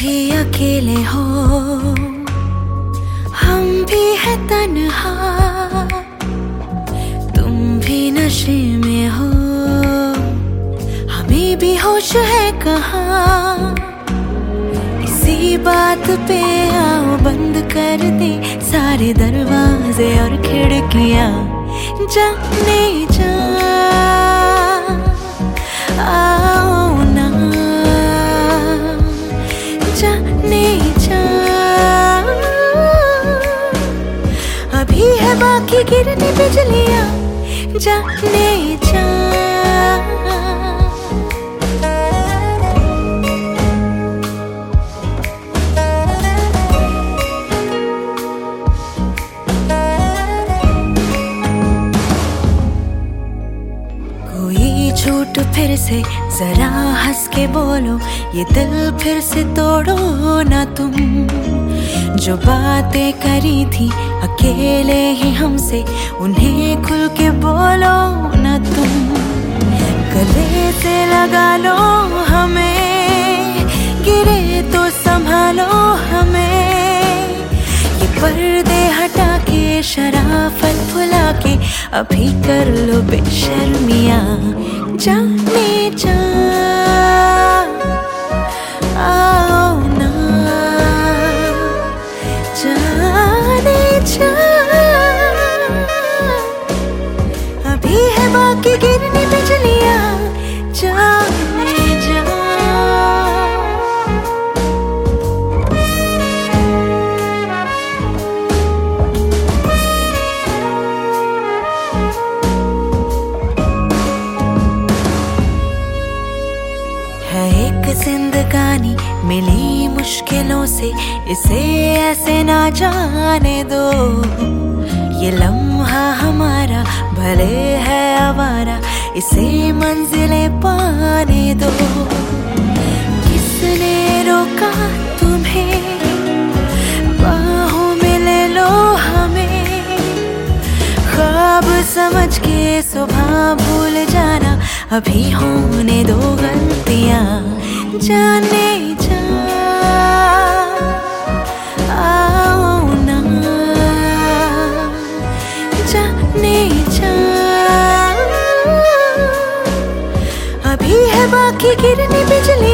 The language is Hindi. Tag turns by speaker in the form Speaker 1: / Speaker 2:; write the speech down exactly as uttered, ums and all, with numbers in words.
Speaker 1: भी अकेले हो, हम भी है तन्हा, तुम भी नशे में हो, हमें भी होश है कहाँ। इसी बात पे आओ बंद कर दे सारे दरवाजे और खिड़कियाँ, जाने जा आओ ना, जाने जा। अभी है बाकी गिरनी बिजलियाँ, जाने जा। झूठ फिर से जरा हंस के बोलो, ये दिल फिर से तोड़ो ना तुम। जो बातें करी थी अकेले ही हमसे, उन्हें खुल के बोलो ना तुम। गले से लगा लो हमें, गिरे तो संभालो हमें। ये पर्दे हटा के शराफत भुला के अभी कर लो बेशर्मियाँ, जाने जा आओ ना, जाने जा। अभी है बाकी गिरनी बिजलियाँ, जाने जा। है एक जिंदगानी मिली मुश्किलों से, इसे ऐसे ना जाने दो। ये लम्हा हमारा भले है आवारा, इसे मंजिलें पाने दो। किसने रोका तुम्हें, बाहों में ले लो हमें। ख्वाब समझ के सुबह भूल जाना, अभी होने दो गलतियाँ, जाने जा आओ ना, जाने जा। अभी है बाकी गिरनी बिजली,